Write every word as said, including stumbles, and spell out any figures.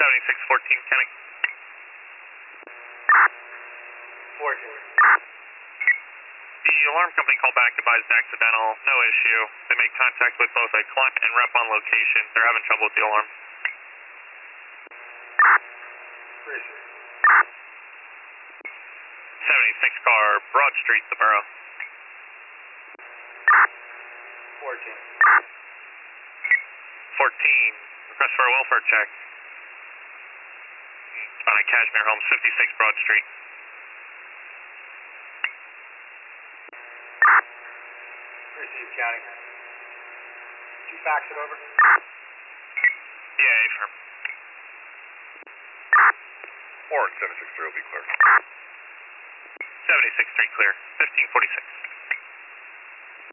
seventy-six fourteen, Kenny. fourteen. The alarm company called back, advised accidental, no issue. They made contact with both a client and rep on location. They're having trouble with the alarm. Appreciate it. seventy-six car, Broad Street, the borough. fourteen. fourteen, request for a welfare check. Found at Cashmere Homes, fifty-six Broad Street. Received, County. Did you fax it over? Yeah, affirm. Orange seven six three will be clear. seventy-six three clear, fifteen forty-six.